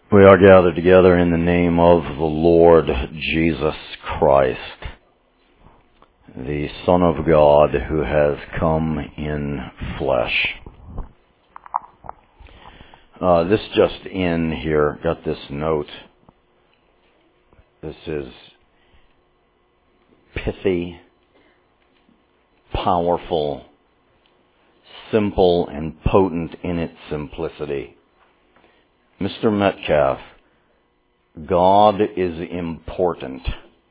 We are gathered together in the name of the Lord Jesus Christ, the Son of God who has come in flesh. This just in here, got this note. This is pithy, powerful, simple, and potent in its simplicity. Mr. Metcalf, God is important.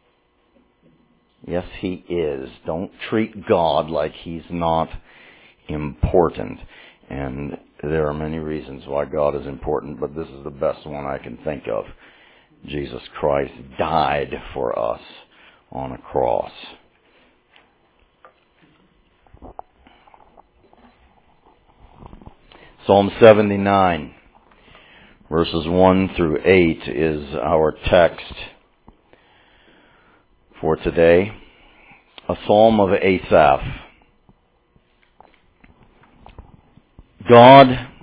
Yes, He is. Don't treat God like He's not important. And there are many reasons why God is important, but this is the best one I can think of. Jesus Christ died for us on a cross. Psalm 79. Verses 1 through 8 is our text for today. A psalm of Asaph. God,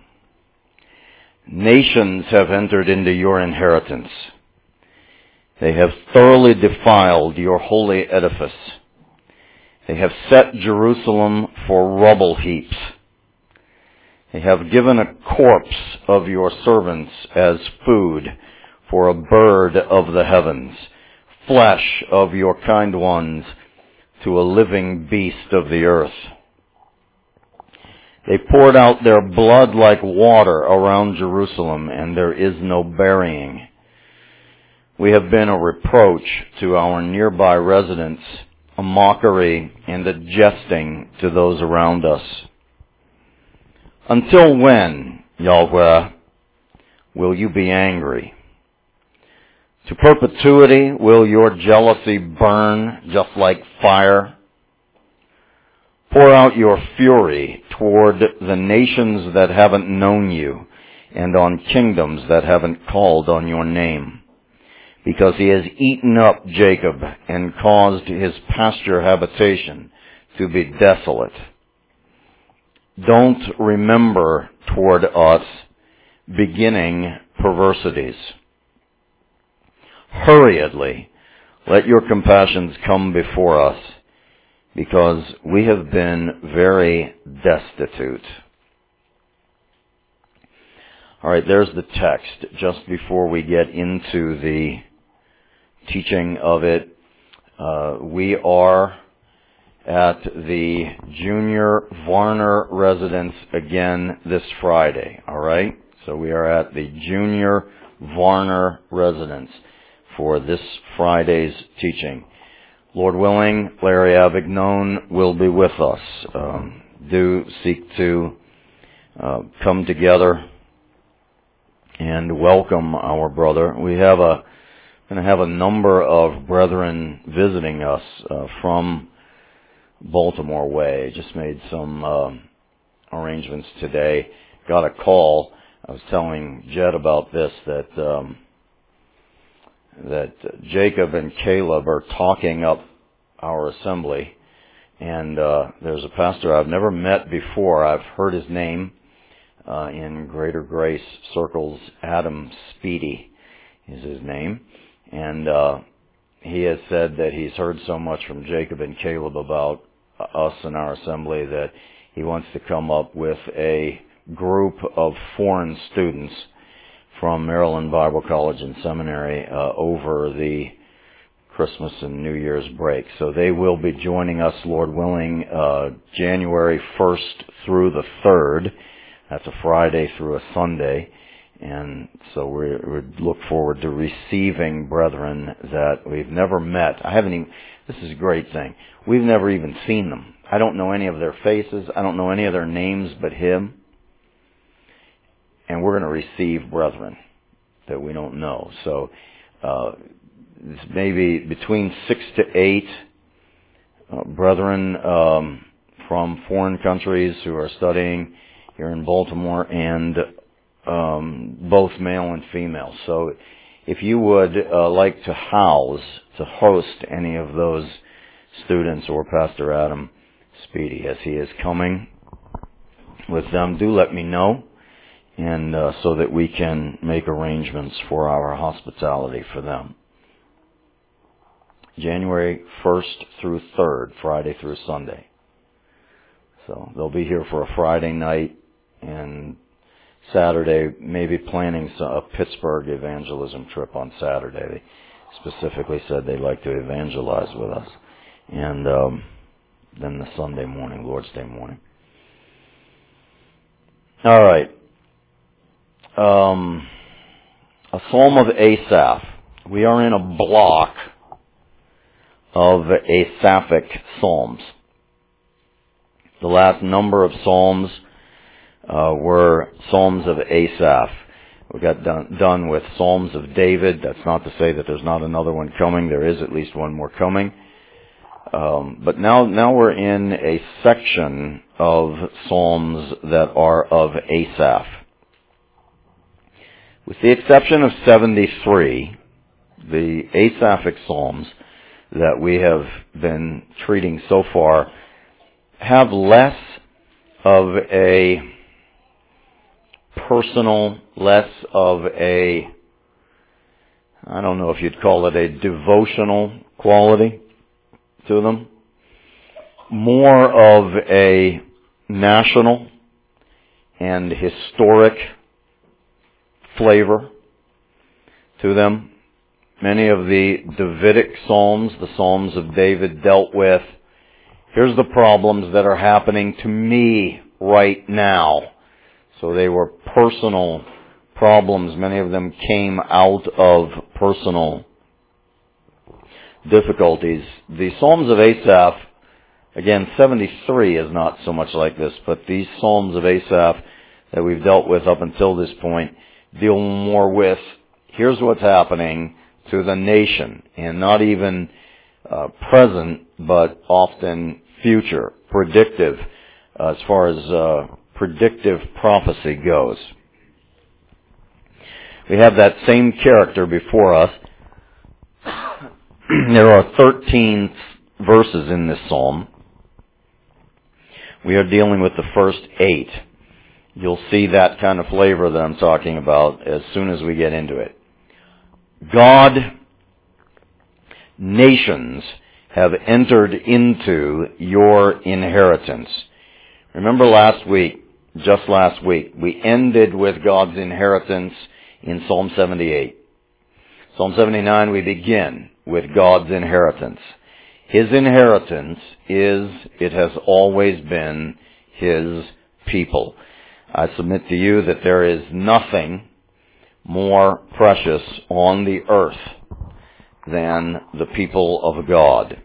nations have entered into your inheritance. They have thoroughly defiled your holy edifice. They have set Jerusalem for rubble heaps. They have given a corpse of your servants as food for a bird of the heavens, flesh of your kind ones to a living beast of the earth. They poured out their blood like water around Jerusalem, and there is no burying. We have been a reproach to our nearby residents, a mockery and a jesting to those around us. Until when, Yahweh, will you be angry? To perpetuity will your jealousy burn just like fire? Pour out your fury toward the nations that haven't known you and on kingdoms that haven't called on your name. Because he has eaten up Jacob and caused his pasture habitation to be desolate. Don't remember toward us beginning perversities. Hurriedly, let your compassions come before us, because we have been very destitute. All right, there's the text. Just before we get into the teaching of it, we are at the Junior Varner residence again this Friday, all right? So we are at the Junior Varner residence for this Friday's teaching. Lord willing, Larry Avignon will be with us. Do seek to come together and welcome our brother. We have going to have a number of brethren visiting us from Baltimore way. Just made some arrangements today. Got a call. I was telling Jed about this, that Jacob and Caleb are talking up our assembly, and there's a pastor I've never met before. I've heard his name in Greater Grace circles. Adam Speedy is his name, and he has said that he's heard so much from Jacob and Caleb about us and our assembly that he wants to come up with a group of foreign students from Maryland Bible College and Seminary over the Christmas and New Year's break. So they will be joining us, Lord willing, January 1st through the 3rd. That's a Friday through a Sunday. And so we look forward to receiving brethren that we've never met. This is a great thing. We've never even seen them. I don't know any of their faces. I don't know any of their names but him. And we're going to receive brethren that we don't know. So it's maybe between 6 to 8 brethren from foreign countries who are studying here in Baltimore, and both male and female. So if you would like to host any of those students or Pastor Adam Speedy as he is coming with them, do let me know. and so that we can make arrangements for our hospitality for them. January 1st through 3rd, Friday through Sunday. So they'll be here for a Friday night, and Saturday, maybe planning a Pittsburgh evangelism trip on Saturday. They specifically said they'd like to evangelize with us. And then the Sunday morning, Lord's Day morning. All right. A Psalm of Asaph. We are in a block of Asaphic Psalms. The last number of Psalms were Psalms of Asaph. We got done with Psalms of David. That's not to say that there's not another one coming. There is at least one more coming. But now we're in a section of Psalms that are of Asaph. With the exception of 73, the Asaphic Psalms that we have been treating so far have less of a personal, less of a, I don't know if you'd call it a devotional quality to them, more of a national and historic flavor to them. Many of the Davidic Psalms, the Psalms of David, dealt with, here's the problems that are happening to me right now. So they were personal problems. Many of them came out of personal difficulties. The Psalms of Asaph, again, 73 is not so much like this, but these Psalms of Asaph that we've dealt with up until this point deal more with, here's what's happening to the nation, and not even present, but often future, predictive, as far as predictive prophecy goes. We have that same character before us. There are 13 verses in this psalm. We are dealing with the first 8. You'll see that kind of flavor that I'm talking about as soon as we get into it. God, nations have entered into your inheritance. Remember just last week, we ended with God's inheritance in Psalm 78. Psalm 79, we begin with God's inheritance. His inheritance it has always been His people. I submit to you that there is nothing more precious on the earth than the people of God.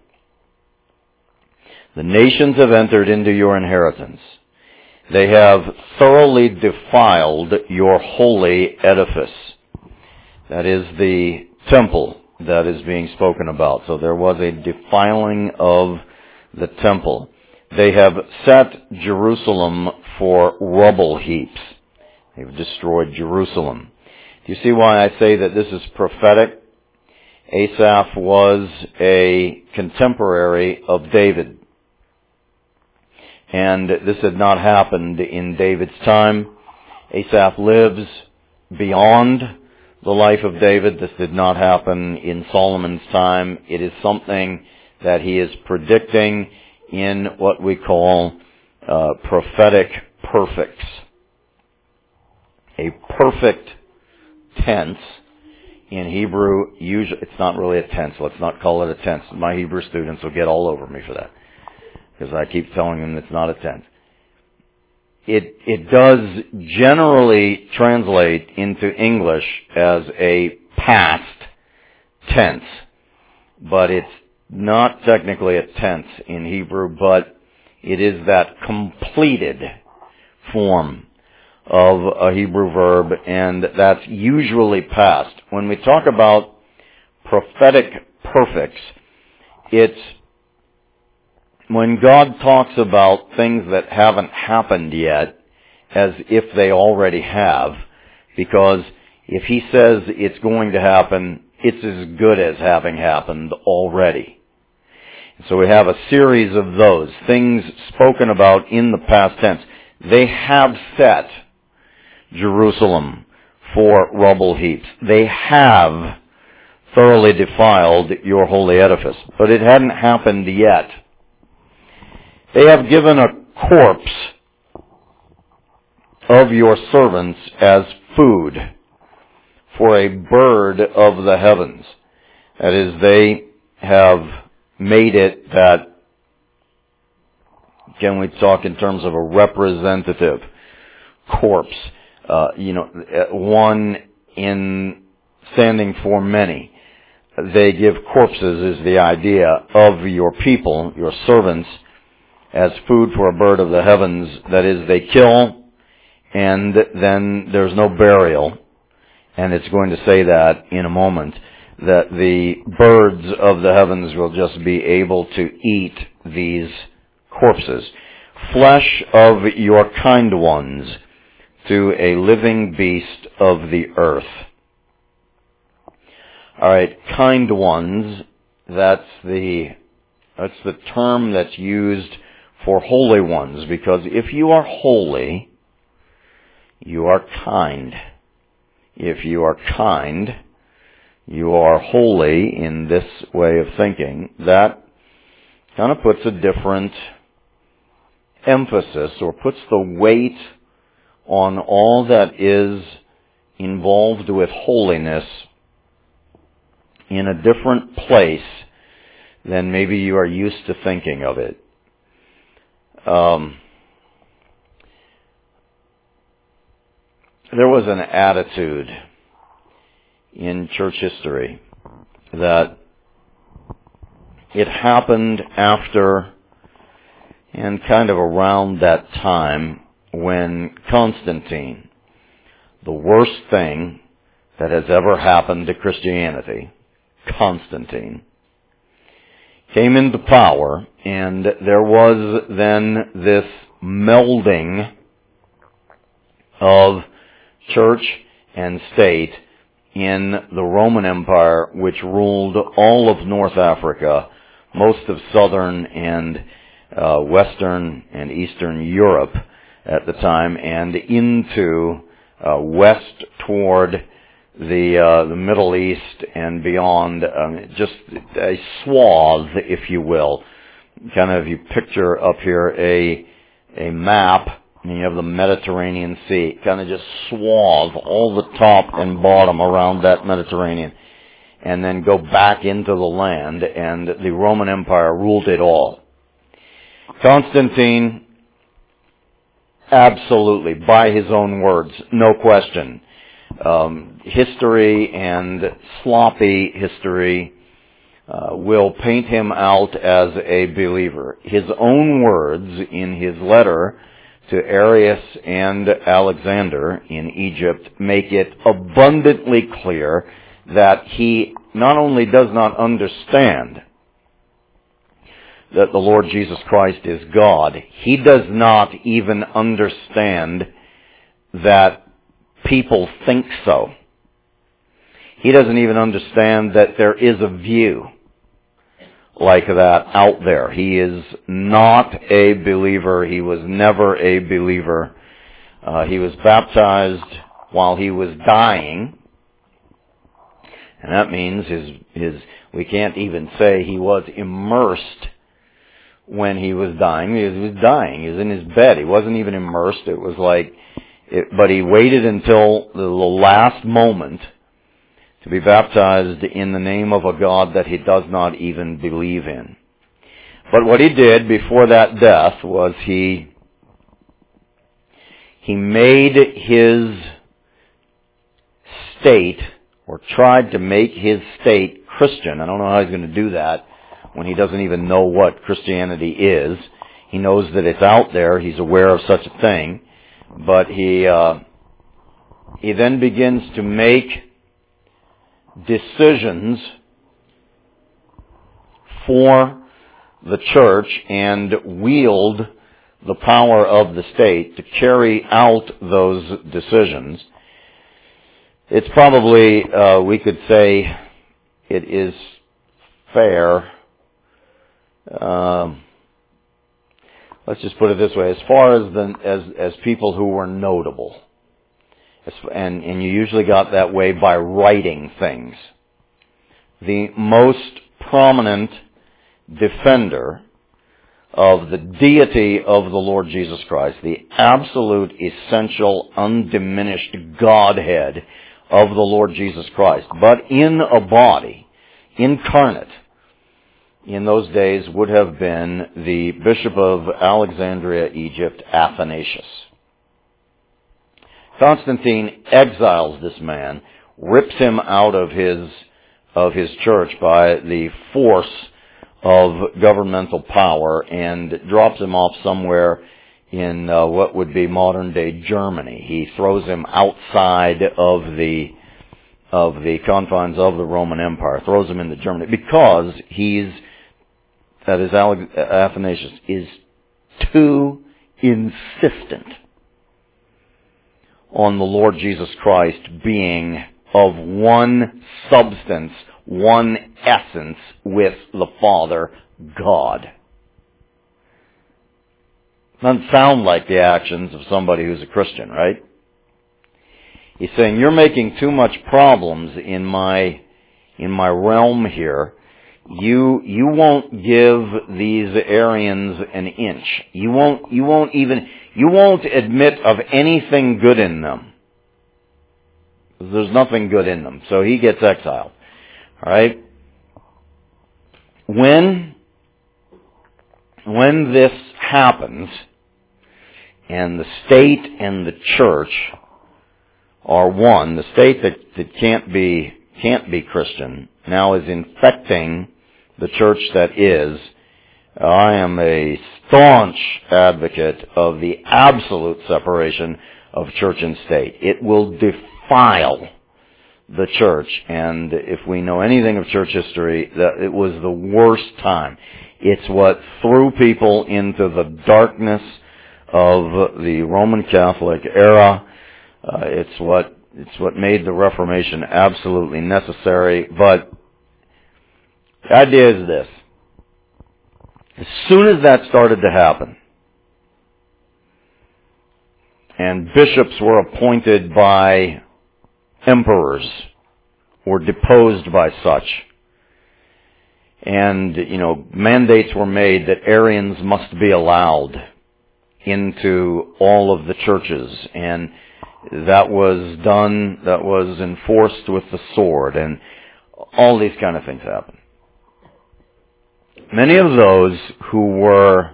The nations have entered into your inheritance. They have thoroughly defiled your holy edifice. That is the temple that is being spoken about. So there was a defiling of the temple. They have set Jerusalem for rubble heaps. They've destroyed Jerusalem. Do you see why I say that this is prophetic? Asaph was a contemporary of David. And this had not happened in David's time. Asaph lives beyond the life of David. This did not happen in Solomon's time. It is something that he is predicting in what we call prophetic perfects. A perfect tense in Hebrew, usually, it's not really a tense. Let's not call it a tense. My Hebrew students will get all over me for that, because I keep telling them it's not a tense. It does generally translate into English as a past tense, but it's not technically a tense in Hebrew, but it is that completed form of a Hebrew verb, and that's usually past. When we talk about prophetic perfects, it's when God talks about things that haven't happened yet as if they already have, because if He says it's going to happen, it's as good as having happened already. So we have a series of those things spoken about in the past tense. They have set Jerusalem for rubble heaps. They have thoroughly defiled your holy edifice. But it hadn't happened yet. They have given a corpse of your servants as food for a bird of the heavens. That is, they have made it that, can we talk in terms of a representative corpse, one in standing for many. They give corpses, is the idea, of your people, your servants, as food for a bird of the heavens. That is, they kill, and then there's no burial. And it's going to say that in a moment, that the birds of the heavens will just be able to eat these corpses. Flesh of your kind ones to a living beast of the earth. All right, kind ones, that's the term that's used for holy ones, because if you are holy, you are kind. If you are kind, you are holy in this way of thinking. That kind of puts a different emphasis, or puts the weight on all that is involved with holiness in a different place than maybe you are used to thinking of it. There was an attitude in church history that it happened after and kind of around that time when Constantine, the worst thing that has ever happened to Christianity, Constantine, came into power, and there was then this melding of church and state in the Roman Empire, which ruled all of North Africa, most of southern and western and eastern Europe at the time, and into west toward the Middle East and beyond, just a swath, if you will. Kind of, you picture up here a map, and you have the Mediterranean Sea, kind of just swath all the top and bottom around that Mediterranean, and then go back into the land, and the Roman Empire ruled it all. Constantine, absolutely, by his own words, no question. History and sloppy history will paint him out as a believer. His own words in his letter to Arius and Alexander in Egypt make it abundantly clear that he not only does not understand that the Lord Jesus Christ is God, he does not even understand that people think so. He doesn't even understand that there is a view like that out there. He is not a believer. He was never a believer. He was baptized while he was dying, and that means we can't even say he was immersed when he was dying. He was dying. He was in his bed. He wasn't even immersed. It was like, but he waited until the last moment to be baptized in the name of a God that he does not even believe in. But what he did before that death was he made his state, or tried to make his state Christian. I don't know how he's going to do that when he doesn't even know what Christianity is. He knows that it's out there. He's aware of such a thing. But he then begins to make decisions for the church and wield the power of the state to carry out those decisions. It's probably, we could say, it is fair. Let's just put it this way: as far as people who were notable, And you usually got that way by writing things. The most prominent defender of the deity of the Lord Jesus Christ, the absolute, essential, undiminished Godhead of the Lord Jesus Christ, but in a body, incarnate, in those days would have been the Bishop of Alexandria, Egypt, Athanasius. Constantine exiles this man, rips him out of his church by the force of governmental power, and drops him off somewhere in what would be modern-day Germany. He throws him outside of the confines of the Roman Empire, throws him into Germany, because Athanasius is too insistent on the Lord Jesus Christ being of one substance, one essence with the Father, God. Doesn't sound like the actions of somebody who's a Christian, right? He's saying, you're making too much problems in my realm here. You won't give these Arians an inch. You won't admit of anything good in them. There's nothing good in them. So he gets exiled. All right? When this happens, and the state and the church are one, the state that can't be Christian now is infecting the church that is. I am a staunch advocate of the absolute separation of church and state. It will defile the church, and if we know anything of church history, that it was the worst time. It's what threw people into the darkness of the Roman Catholic era. It's what made the Reformation absolutely necessary. But the idea is this. As soon as that started to happen, and bishops were appointed by emperors or deposed by such, and, mandates were made that Arians must be allowed into all of the churches, and that was enforced with the sword, and all these kind of things happened. Many of those who were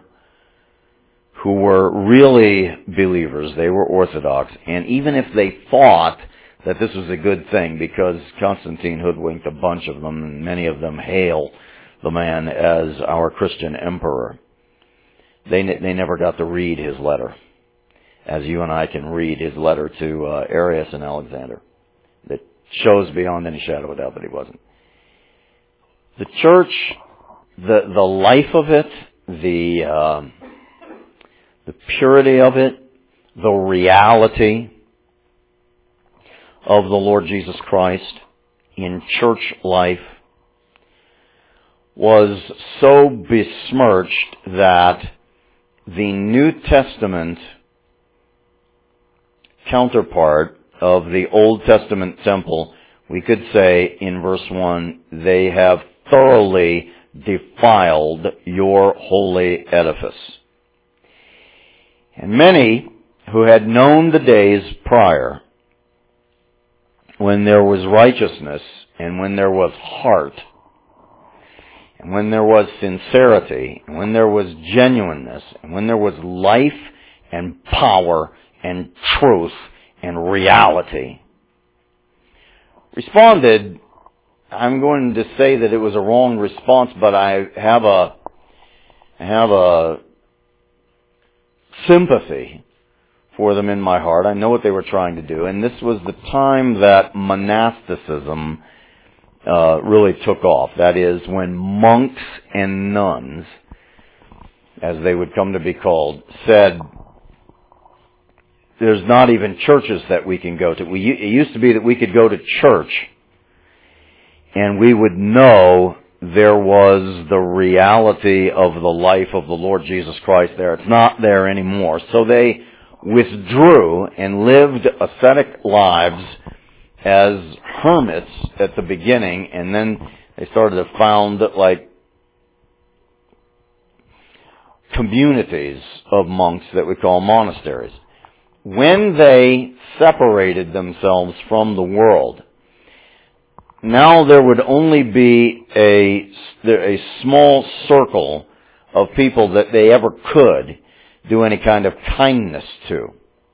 really believers, they were Orthodox, and even if they thought that this was a good thing, because Constantine hoodwinked a bunch of them, and many of them hail the man as our Christian emperor, they never got to read his letter, as you and I can read his letter to Arius and Alexander. That shows beyond any shadow of doubt that he wasn't. The church, the life of it, the purity of it, the reality of the Lord Jesus Christ in church life was so besmirched that the New Testament counterpart of the Old Testament temple, we could say in verse 1, they have thoroughly defiled your holy edifice. And many who had known the days prior, when there was righteousness, and when there was heart, and when there was sincerity, and when there was genuineness, and when there was life and power and truth and reality, responded, I'm going to say that it was a wrong response, but I have a sympathy for them in my heart. I know what they were trying to do. And this was the time that monasticism really took off. That is, when monks and nuns, as they would come to be called, said, there's not even churches that we can go to. It used to be that we could go to church and we would know there was the reality of the life of the Lord Jesus Christ there. It's not there anymore. So they withdrew and lived ascetic lives as hermits at the beginning, and then they started to found like communities of monks that we call monasteries. When they separated themselves from the world, now there would only be a small circle of people that they ever could do any kind of kindness to.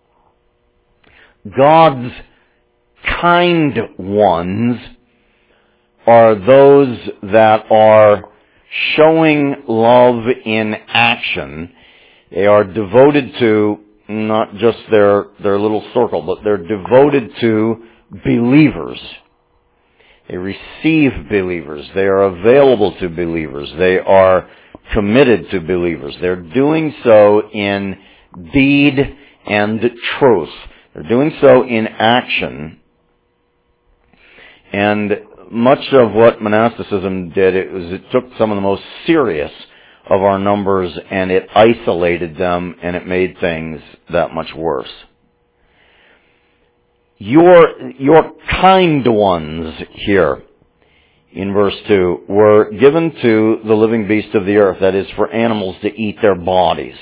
God's kind ones are those that are showing love in action. They are devoted to not just their little circle, but they're devoted to believers. They receive believers. They are available to believers. They are committed to believers. They're doing so in deed and truth. They're doing so in action. And much of what monasticism did, it took some of the most serious of our numbers and it isolated them and it made things that much worse. Your kind ones here in verse 2 were given to the living beast of the earth, that is, for animals to eat their bodies.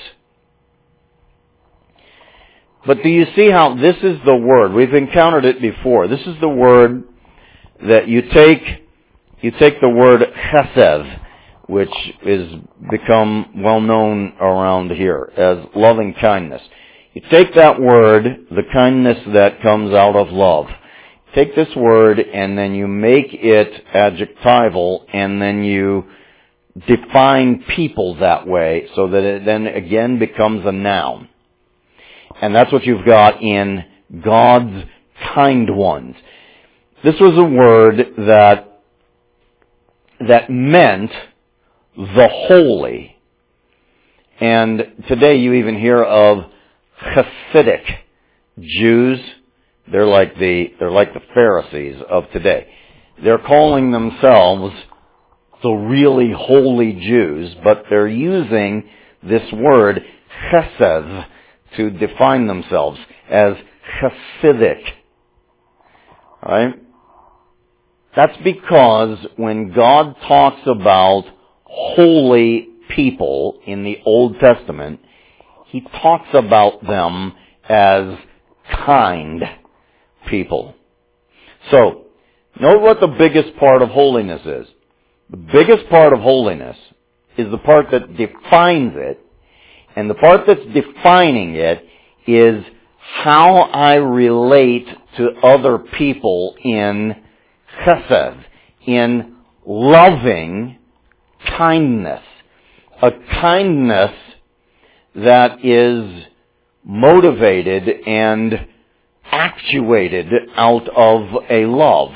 But do you see how this is the word? We've encountered it before. This is the word that you take the word chesed, which is become well known around here as loving kindness. You take that word, the kindness that comes out of love. Take this word and then you make it adjectival and then you define people that way so that it then again becomes a noun. And that's what you've got in God's kind ones. This was a word that meant the holy. And today you even hear of Hasidic Jews. They're like the Pharisees of today. They're calling themselves the really holy Jews, but they're using this word chesed to define themselves as Hasidic. Right? That's because when God talks about holy people in the Old Testament, He talks about them as kind people. So, note what the biggest part of holiness is. The biggest part of holiness is the part that defines it, and the part that's defining it is how I relate to other people in chesed, in loving kindness. A kindness that is motivated and actuated out of a love.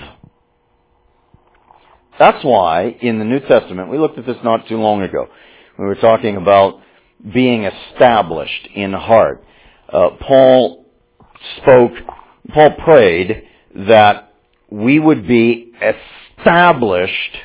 That's why in the New Testament, we looked at this not too long ago, we were talking about being established in heart. Paul prayed that we would be established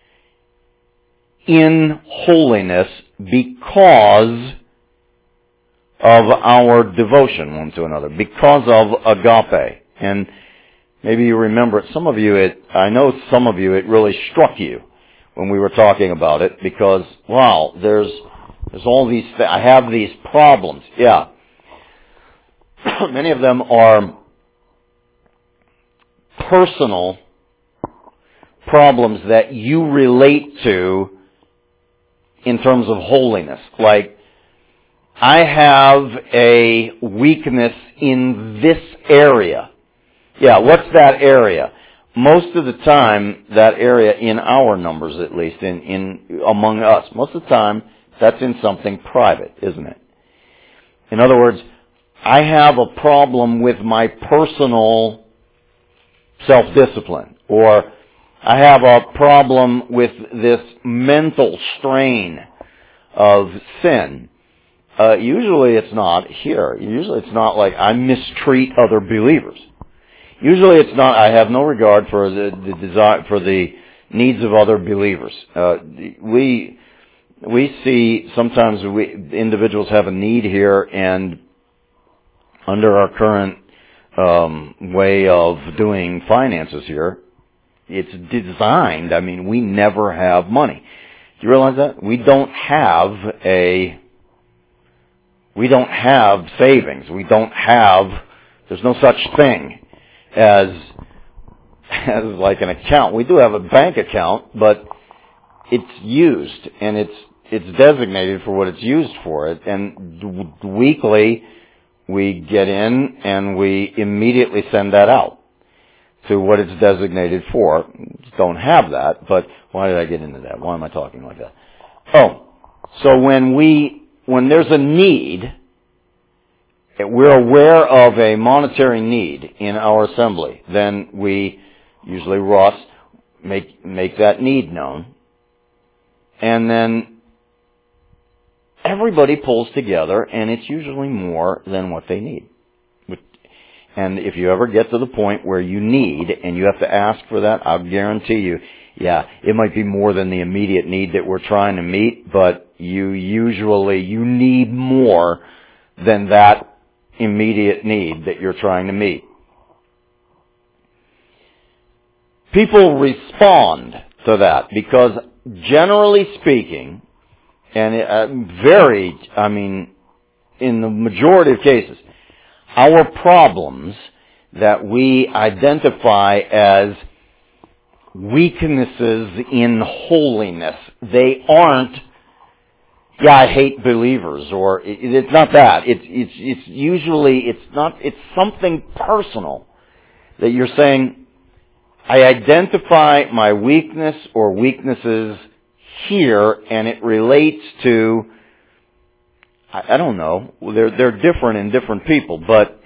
in holiness because of our devotion one to another, because of agape. And maybe you remember it. I know some of you, it really struck you when we were talking about it because, wow, there's all these I have these problems. Yeah. Many of them are personal problems that you relate to in terms of holiness. Like, I have a weakness in this area. Yeah, what's that area? Most of the time, that area, in our numbers at least, in among us, most of the time, that's in something private, isn't it? In other words, I have a problem with my personal self-discipline, or I have a problem with this mental strain of sin. Usually it's not here. Usually it's not like I mistreat other believers. Usually it's not, I have no regard for the desire, for the needs of other believers. We see sometimes individuals have a need here and under our current way of doing finances here, it's designed, we never have money. Do you realize that? We don't have savings. There's no such thing as like an account. We do have a bank account, but it's used, and it's designated for what it's used for. And weekly, we get in and we immediately send that out to what it's designated for. Don't have that, but why did I get into that? Why am I talking like that? So when there's a need, we're aware of a monetary need in our assembly, then we, usually Ross, make that need known. And then everybody pulls together, and it's usually more than what they need. And if you ever get to the point where you need, and you have to ask for that, I'll guarantee you, it might be more than the immediate need that we're trying to meet, but you need more than that immediate need that you're trying to meet. People respond to that because, generally speaking, and in the majority of cases, our problems that we identify as weaknesses in holiness, they aren't, I hate believers, or it's not that. It's usually, it's something personal that you're saying, I identify my weakness or weaknesses here, and it relates to, I don't know, they're different in different people, but,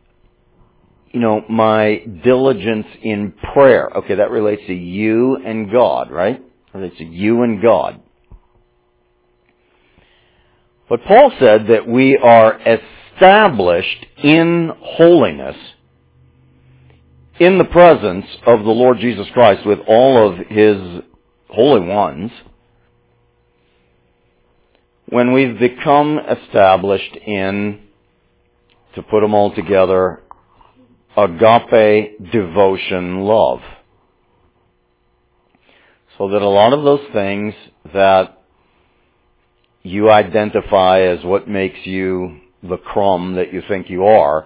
my diligence in prayer. Okay, that relates to you and God, right? It relates to you and God. But Paul said that we are established in holiness in the presence of the Lord Jesus Christ with all of His holy ones, when we've become established in, to put them all together, agape devotion love. So that a lot of those things that you identify as what makes you the crumb that you think you are,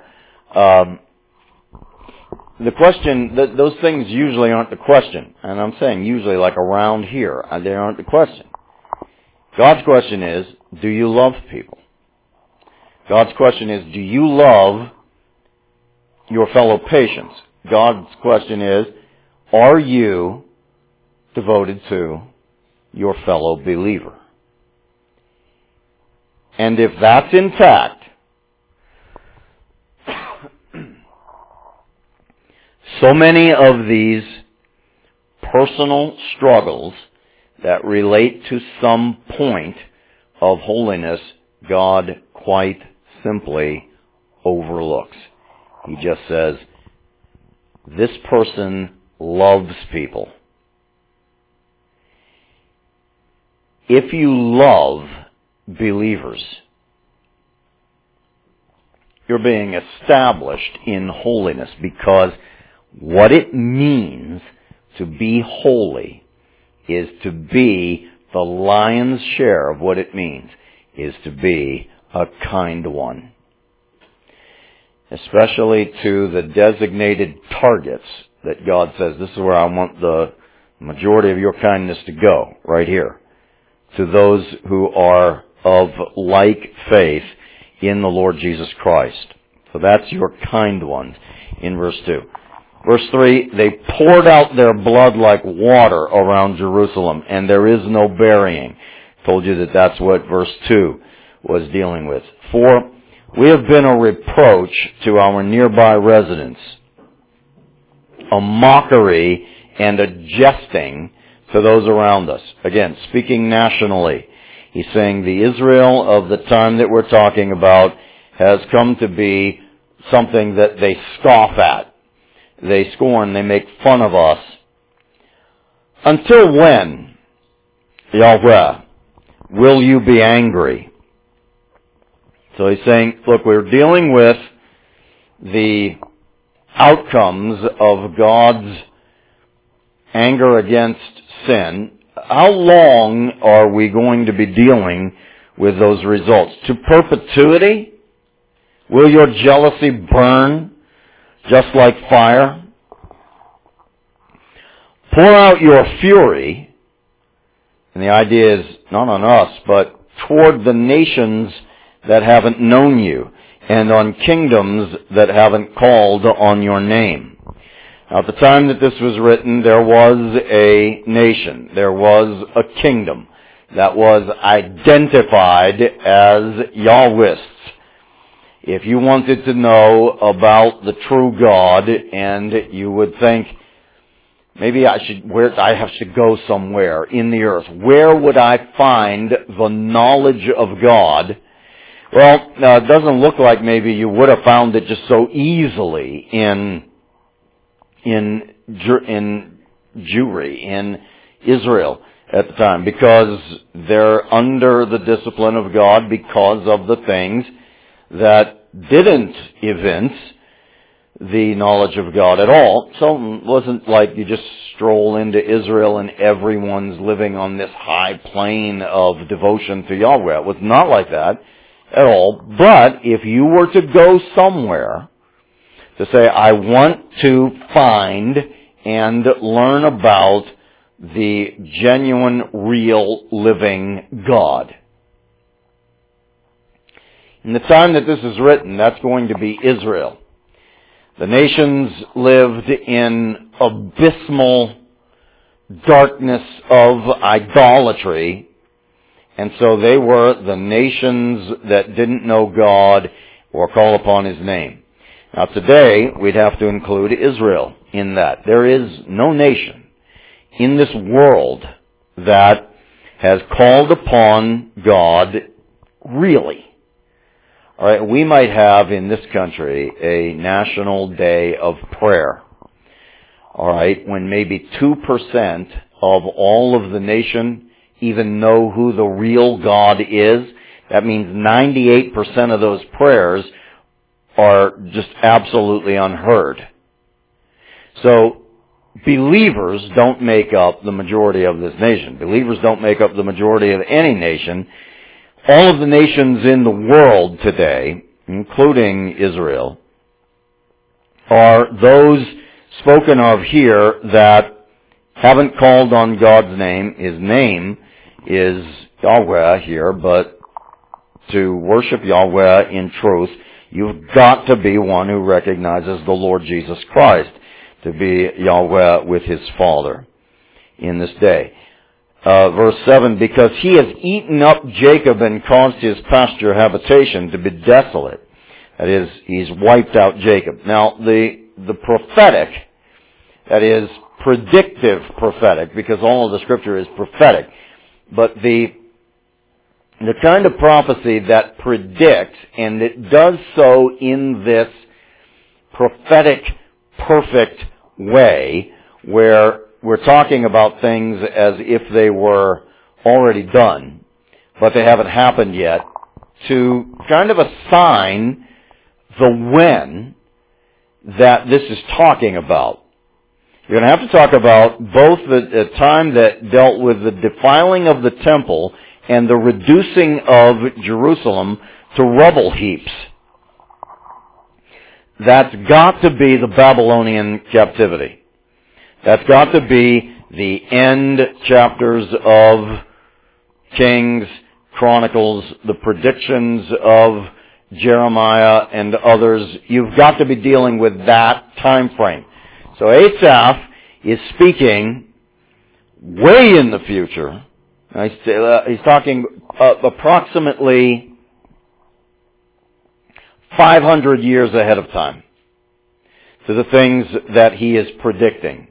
the question, those things usually aren't the question. And I'm saying usually like around here, they aren't the question. God's question is, do you love people? God's question is, do you love your fellow patients? God's question is, are you devoted to your fellow believer? And if that's intact, so many of these personal struggles that relate to some point of holiness, God quite simply overlooks. He just says, this person loves people. If you love believers, you're being established in holiness, because what it means to be holy is to be, the lion's share of what it means is to be a kind one. Especially to the designated targets that God says, this is where I want the majority of your kindness to go, right here. To those who are of like faith in the Lord Jesus Christ. So that's your kind ones in verse 2. Verse 3, they poured out their blood like water around Jerusalem, and there is no burying. Told you that that's what verse 2 was dealing with. 4, we have been a reproach to our nearby residents, a mockery and a jesting to those around us. Again, speaking nationally, he's saying the Israel of the time that we're talking about has come to be something that they scoff at. They scorn, they make fun of us. Until when, Yahweh, will you be angry? So he's saying, look, we're dealing with the outcomes of God's anger against sin, how long are we going to be dealing with those results? To perpetuity? Will your jealousy burn just like fire? Pour out your fury, and the idea is not on us, but toward the nations that haven't known you, and on kingdoms that haven't called on your name. Now, at the time that this was written, there was a nation, there was a kingdom that was identified as Yahwists. If you wanted to know about the true God, and you would think, maybe I should go somewhere in the earth. Where would I find the knowledge of God? Well, it doesn't look like maybe you would have found it just so easily in Jewry, in Israel at the time, because they're under the discipline of God because of the things that didn't evince the knowledge of God at all. So it wasn't like you just stroll into Israel and everyone's living on this high plane of devotion to Yahweh. It was not like that at all. But if you were to go somewhere to say, I want to find and learn about the genuine, real, living God. In the time that this is written, that's going to be Israel. The nations lived in abysmal darkness of idolatry, and so they were the nations that didn't know God or call upon His name. Now today, we'd have to include Israel in that. There is no nation in this world that has called upon God really. All right, we might have in this country a national day of prayer. All right, when maybe 2% of all of the nation even know who the real God is. That means 98% of those prayers are just absolutely unheard. So, believers don't make up the majority of this nation. Believers don't make up the majority of any nation. All of the nations in the world today, including Israel, are those spoken of here that haven't called on God's name. His name is Yahweh here, but to worship Yahweh in truth, you've got to be one who recognizes the Lord Jesus Christ to be Yahweh with His Father in this day. Verse 7, because He has eaten up Jacob and caused his pasture habitation to be desolate. That is, He's wiped out Jacob. Now, the prophetic, that is, predictive prophetic, because all of the Scripture is prophetic, but the kind of prophecy that predicts, and it does so in this prophetic, perfect way, where we're talking about things as if they were already done, but they haven't happened yet, to kind of assign the when that this is talking about. You're going to have to talk about both the time that dealt with the defiling of the temple and the reducing of Jerusalem to rubble heaps. That's got to be the Babylonian captivity. That's got to be the end chapters of Kings, Chronicles, the predictions of Jeremiah and others. You've got to be dealing with that time frame. So Asaph is speaking way in the future. He's talking approximately 500 years ahead of time to the things that he is predicting.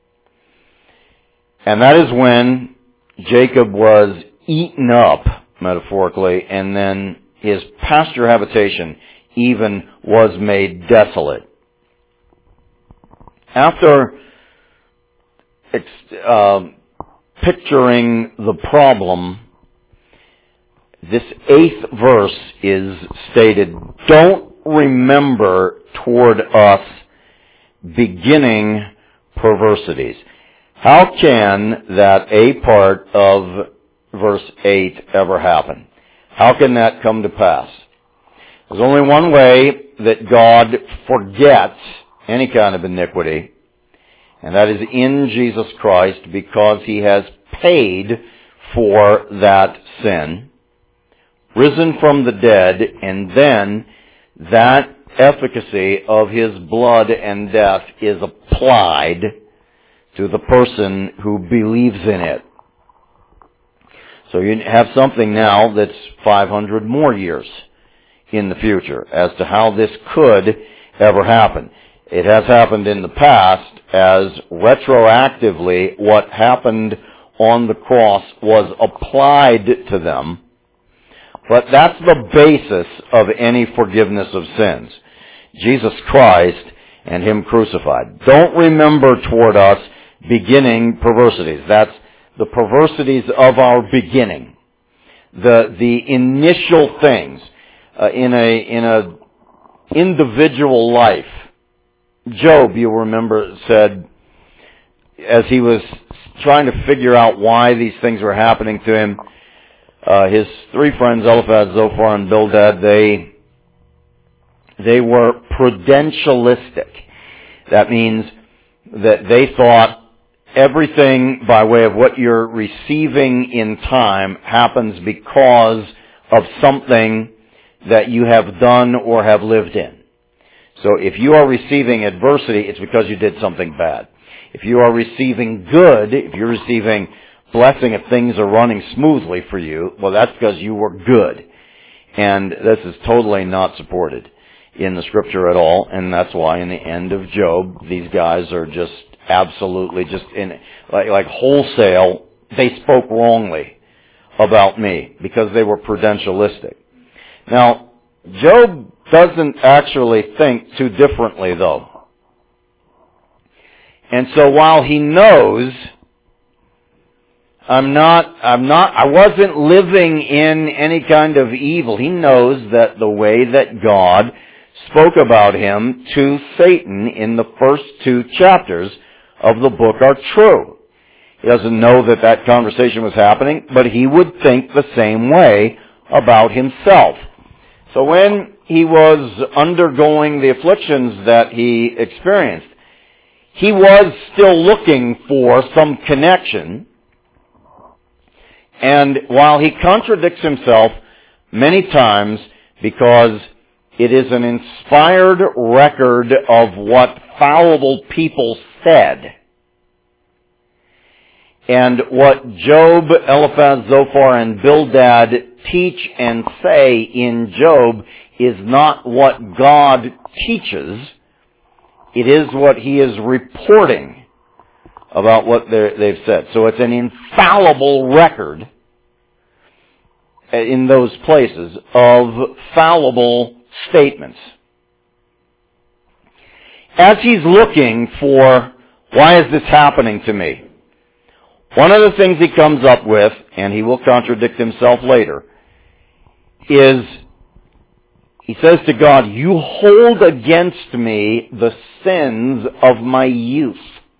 And that is when Jacob was eaten up, metaphorically, and then his pasture habitation even was made desolate. After picturing the problem, this 8th verse is stated, don't remember toward us beginning perversities. How can that A part of verse 8 ever happen? How can that come to pass? There's only one way that God forgets any kind of iniquity, and that is in Jesus Christ, because He has paid for that sin, risen from the dead, and then that efficacy of His blood and death is applied to the person who believes in it. So you have something now that's 500 more years in the future as to how this could ever happen. It has happened in the past as retroactively what happened on the cross was applied to them. But that's the basis of any forgiveness of sins. Jesus Christ and Him crucified. Don't remember toward us beginning perversities. That's the perversities of our beginning. The initial things in a individual life. Job, you remember, said, as he was trying to figure out why these things were happening to him, his three friends, Eliphaz, Zophar, and Bildad, they were prudentialistic. That means that they thought everything by way of what you're receiving in time happens because of something that you have done or have lived in. So if you are receiving adversity, it's because you did something bad. If you are receiving good, if you're receiving blessing, if things are running smoothly for you, well, that's because you were good. And this is totally not supported in the Scripture at all, and that's why in the end of Job, these guys are just absolutely just in, like wholesale, they spoke wrongly about me because they were prudentialistic. Now, Job doesn't actually think too differently, though. And so while he knows I wasn't living in any kind of evil, he knows that the way that God spoke about him to Satan in the first 2 chapters of the book are true. He doesn't know that that conversation was happening, but he would think the same way about himself. So when he was undergoing the afflictions that he experienced, he was still looking for some connection. And while he contradicts himself many times because it is an inspired record of what fallible people said, and what Job, Eliphaz, Zophar, and Bildad teach and say in Job is not what God teaches. It is what He is reporting about what they've said. So it's an infallible record in those places of fallible statements. As he's looking for, why is this happening to me? One of the things he comes up with, and he will contradict himself later, is he says to God, you hold against me the sins of my youth.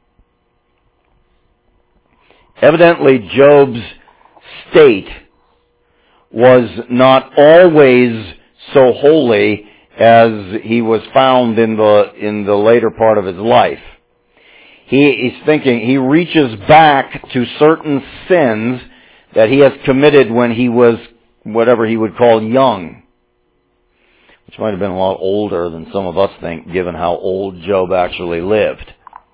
Evidently, Job's state was not always so holy as he was found in the later part of his life. He's thinking, he reaches back to certain sins that he has committed when he was whatever he would call young, which might have been a lot older than some of us think, given how old Job actually lived.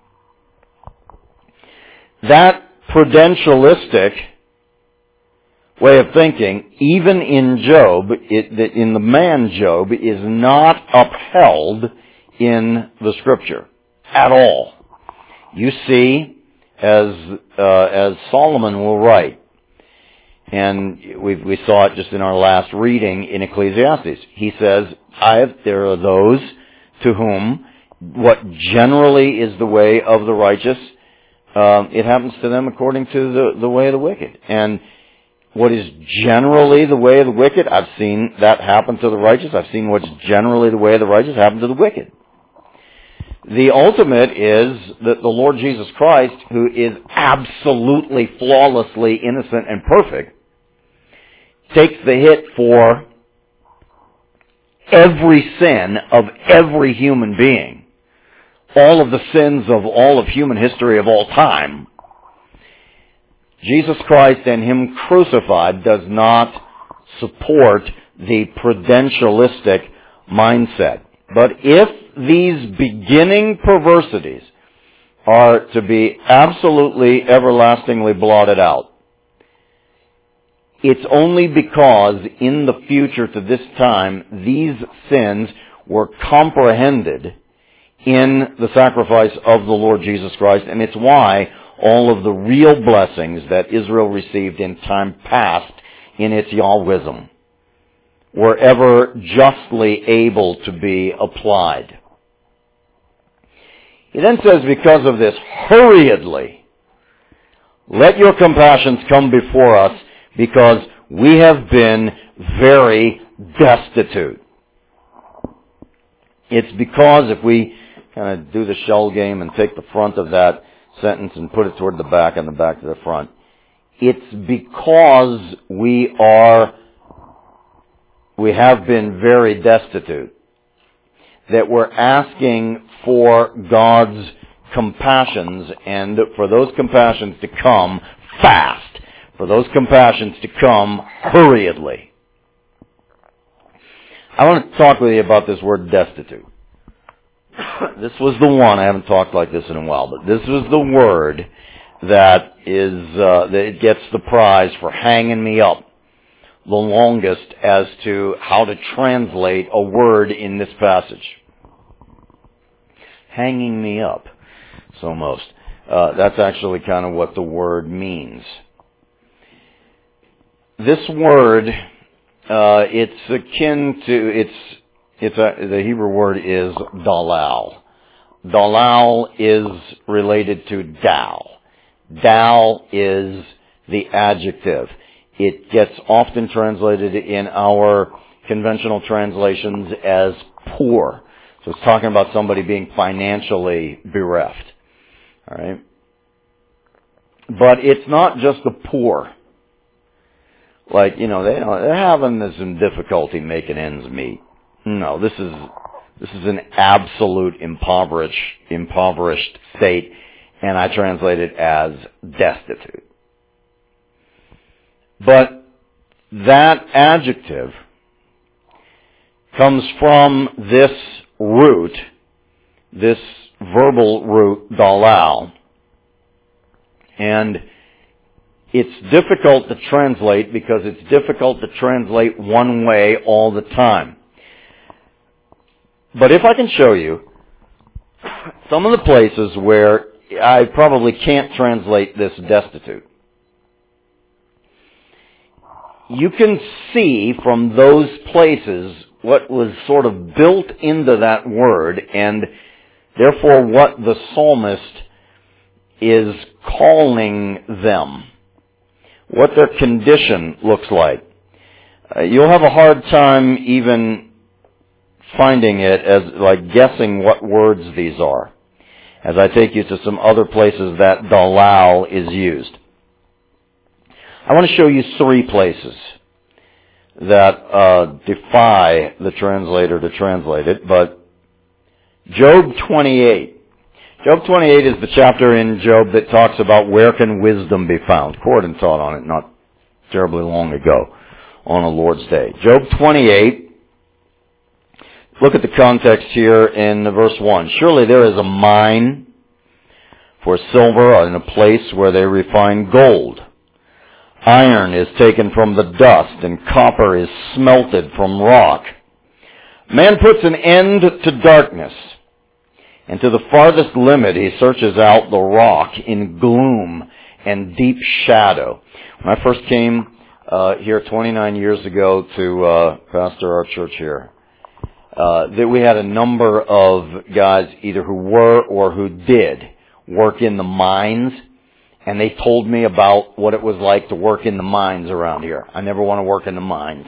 That prudentialistic way of thinking, even in Job, in the man Job, is not upheld in the Scripture at all. You see, as Solomon will write, and we saw it just in our last reading in Ecclesiastes. He says, there are those to whom what generally is the way of the righteous, it happens to them according to the way of the wicked. And what is generally the way of the wicked. I've seen that happen to the righteous. I've seen what's generally the way of the righteous happen to the wicked. The ultimate is that the Lord Jesus Christ, who is absolutely, flawlessly innocent and perfect, takes the hit for every sin of every human being, all of the sins of all of human history of all time. Jesus Christ and Him crucified does not support the prudentialistic mindset. But if these beginning perversities are to be absolutely, everlastingly blotted out, it's only because in the future to this time, these sins were comprehended in the sacrifice of the Lord Jesus Christ, and it's why all of the real blessings that Israel received in time past in its Yahwism were ever justly able to be applied. He then says, because of this, hurriedly, let your compassions come before us, because we have been very destitute. It's because, if we kind of do the shell game and take the front of that sentence and put it toward the back and the back to the front, it's because we have been very destitute that we're asking for God's compassions, and for those compassions to come fast, for those compassions to come hurriedly. I want to talk with you about this word destitute. This was the one, I haven't talked like this in a while, but this was the word that it gets the prize for hanging me up the longest as to how to translate a word in this passage. Hanging me up, so most. That's actually kind of what the word means. This word, it's akin to, the Hebrew word is dalal. Dalal is related to dal. Dal is the adjective. It gets often translated in our conventional translations as poor. So it's talking about somebody being financially bereft. All right? But it's not just the poor. Like, they're having some difficulty making ends meet. No, this is an absolute impoverished state, and I translate it as destitute. But that adjective comes from this root, this verbal root, dalal, and it's difficult to translate because it's difficult to translate one way all the time. But if I can show you some of the places where I probably can't translate this destitute, you can see from those places what was sort of built into that word, and therefore what the psalmist is calling them, what their condition looks like. You'll have a hard time even finding it as like guessing what words these are, as I take you to some other places that dalal is used. I want to show you 3 places that defy the translator to translate it, but Job 28. Job 28 is the chapter in Job that talks about where can wisdom be found. Corden taught on it not terribly long ago on a Lord's Day. Job 28. Look at the context here in verse 1. Surely there is a mine for silver in a place where they refine gold. Iron is taken from the dust, and copper is smelted from rock. Man puts an end to darkness, and to the farthest limit he searches out the rock in gloom and deep shadow. When I first came here 29 years ago to pastor our church here, that we had a number of guys either who were or who did work in the mines, and they told me about what it was like to work in the mines around here. I never want to work in the mines.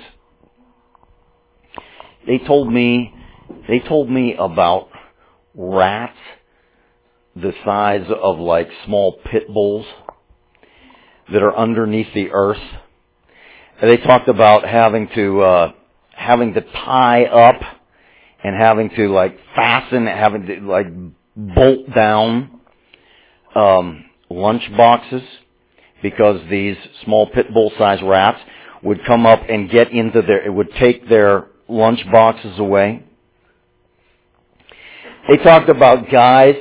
They told me about rats the size of like small pit bulls that are underneath the earth. And they talked about having to tie up and having to like fasten, having to like bolt down lunch boxes, because these small pit bull sized rats would come up and get into it would take their lunch boxes away. They talked about guys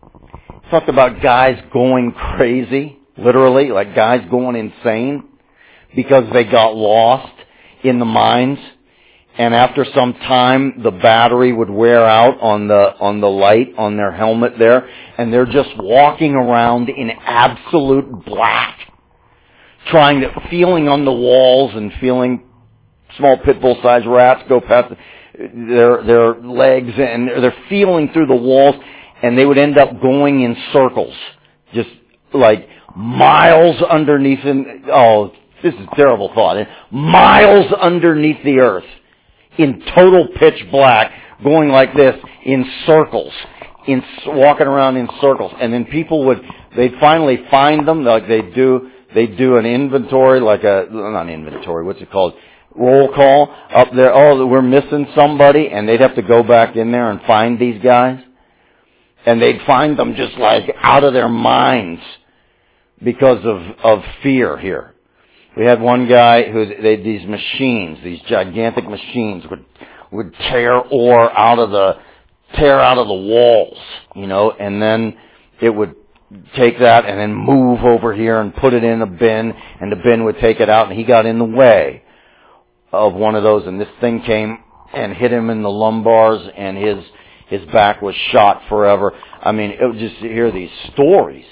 going crazy, literally, like guys going insane because they got lost in the mines, and after some time the battery would wear out on the light on their helmet there, and they're just walking around in absolute black, feeling on the walls and feeling small pit bull sized rats go past their legs, and they're feeling through the walls, and they would end up going in circles, just like miles underneath. Oh, this is a terrible thought. Miles underneath the earth, in total pitch black, going like this in circles, walking around in circles. And then they'd finally find them, like they'd do an inventory, not inventory, what's it called? Roll call up there. Oh, we're missing somebody, and they'd have to go back in there and find these guys. And they'd find them just like out of their minds because of fear here. We had one guy these machines, these gigantic machines would tear ore out of the walls, and then it would take that and then move over here and put it in a bin, and the bin would take it out, and he got in the way of one of those, and this thing came and hit him in the lumbars, and his back was shot forever. I mean, it was just to hear these stories.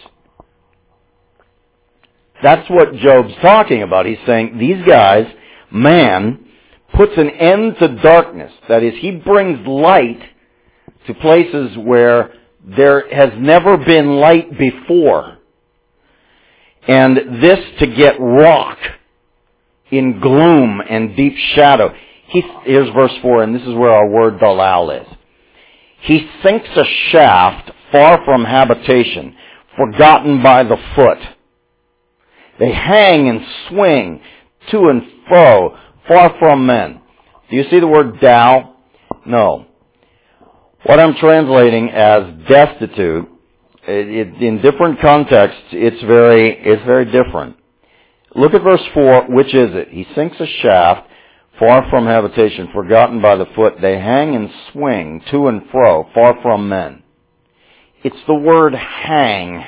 That's what Job's talking about. He's saying these guys, man, puts an end to darkness. That is, he brings light to places where there has never been light before. And this to get rock in gloom and deep shadow. Here's verse 4, and this is where our word dalal is. He sinks a shaft far from habitation, forgotten by the foot. They hang and swing to and fro, far from men. Do you see the word dal? No. What I'm translating as destitute, in different contexts, it's very different. Look at verse 4. Which is it? He sinks a shaft far from habitation, forgotten by the foot. They hang and swing to and fro, far from men. It's the word hang.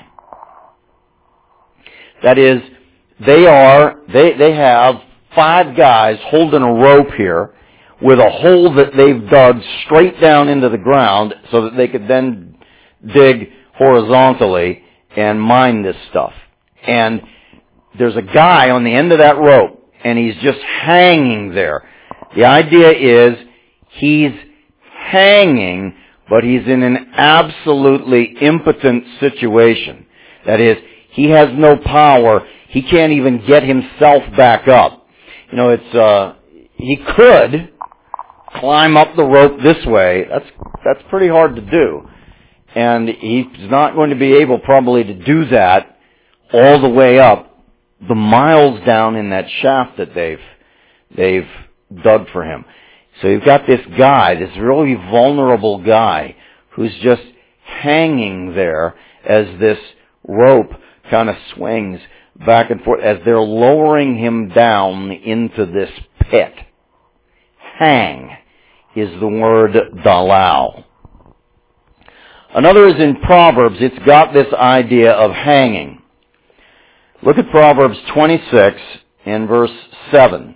That is, they have 5 guys holding a rope here with a hole that they've dug straight down into the ground so that they could then dig horizontally and mine this stuff. And there's a guy on the end of that rope, and he's just hanging there. The idea is he's hanging, but he's in an absolutely impotent situation. That is, he has no power. He can't even get himself back up. He could climb up the rope this way. That's pretty hard to do. And he's not going to be able probably to do that all the way up the miles down in that shaft that they've dug for him. So you've got this guy, this really vulnerable guy, who's just hanging there as this rope kind of swings back and forth as they're lowering him down into this pit. Hang is the word dalal. Another is in Proverbs. It's got this idea of hanging. Look at Proverbs 26 and verse 7.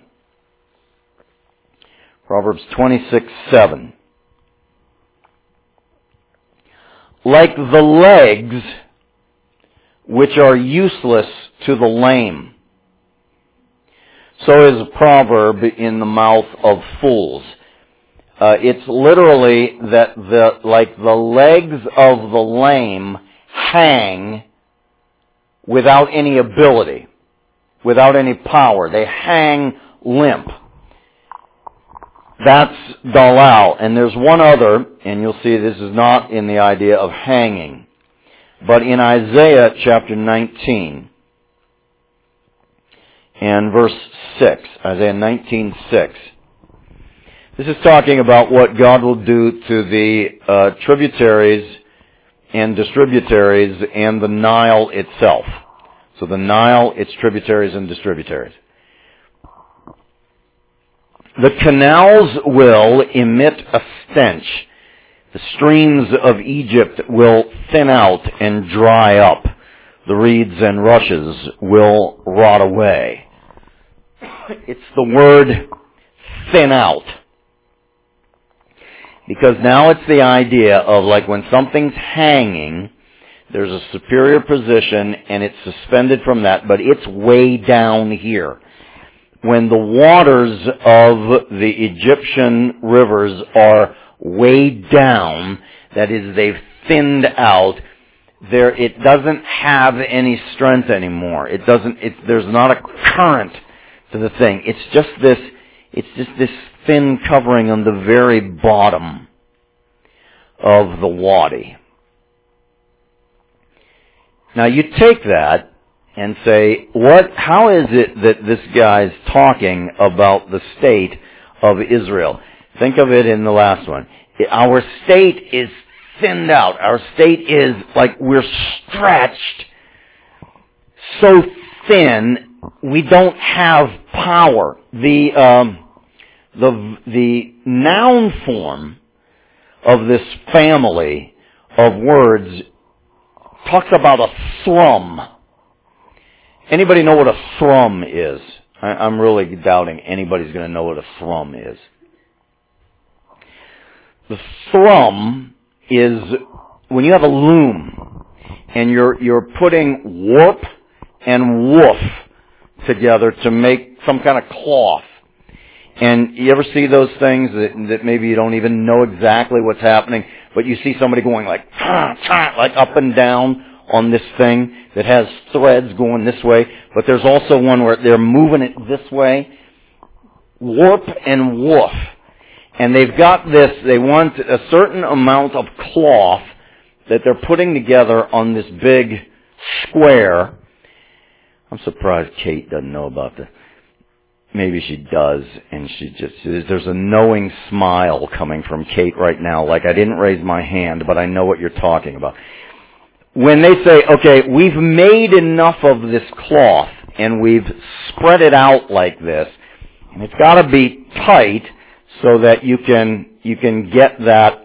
Proverbs 26:7. Like the legs which are useless to the lame, so is a proverb in the mouth of fools. It's literally that like the legs of the lame hang without any ability, without any power. They hang limp. That's dalal. And there's one other, and you'll see this is not in the idea of hanging, but in Isaiah chapter 19 and verse 6, Isaiah 19:6. This is talking about what God will do to the tributaries and distributaries and the Nile itself. So the Nile, its tributaries and distributaries. The canals will emit a stench. The streams of Egypt will thin out and dry up. The reeds and rushes will rot away. It's the word thin out. Because now it's the idea of like when something's hanging, there's a superior position and it's suspended from that, but it's way down here. When the waters of the Egyptian rivers are way down, that is, they've thinned out, it doesn't have any strength anymore. There's not a current to the thing. It's just this thin covering on the very bottom of the wadi. Now you take that and say, how is it that this guy's talking about the state of Israel? Think of it in the last one. Our state is thinned out. Our state is like we're stretched so thin we don't have power. The noun form of this family of words talks about a thrum. Anybody know what a thrum is? I'm really doubting anybody's going to know what a thrum is. The thrum is when you have a loom and you're putting warp and woof together to make some kind of cloth. And you ever see those things that maybe you don't even know exactly what's happening, but you see somebody going like up and down on this thing that has threads going this way, but there's also one where they're moving it this way, warp and woof. And they've got this, they want a certain amount of cloth that they're putting together on this big square. I'm surprised Kate doesn't know about this. Maybe she does, and there's a knowing smile coming from Kate right now, like I didn't raise my hand, but I know what you're talking about. When they say, okay, we've made enough of this cloth, and we've spread it out like this, and it's got to be tight so that you can get that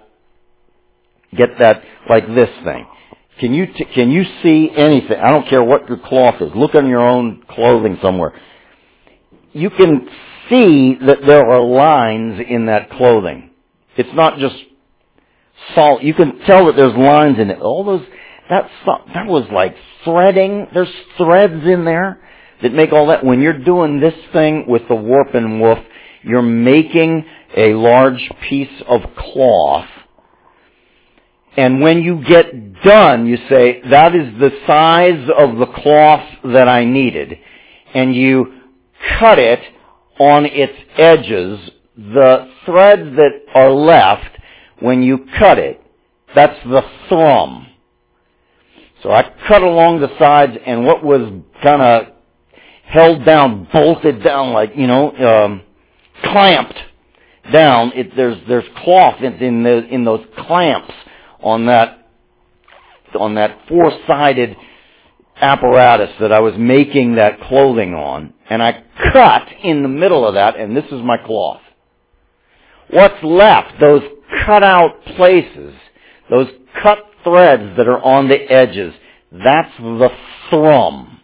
like this thing. Can you see anything? I don't care what your cloth is. Look on your own clothing somewhere. You can see that there are lines in that clothing. It's not just salt. You can tell that there's lines in it. All those, that was like threading. There's threads in there that make all that. When you're doing this thing with the warp and woof, you're making a large piece of cloth. And when you get done, you say, that is the size of the cloth that I needed. And you cut it on its edges. The threads that are left, when you cut it, that's the thrum. So I cut along the sides, and what was kind of held down, bolted down, like, clamped down, there's cloth in those clamps on that four-sided apparatus that I was making that clothing on, and I cut in the middle of that, and this is my cloth. What's left, those cut out places, those cut threads that are on the edges, that's the thrum.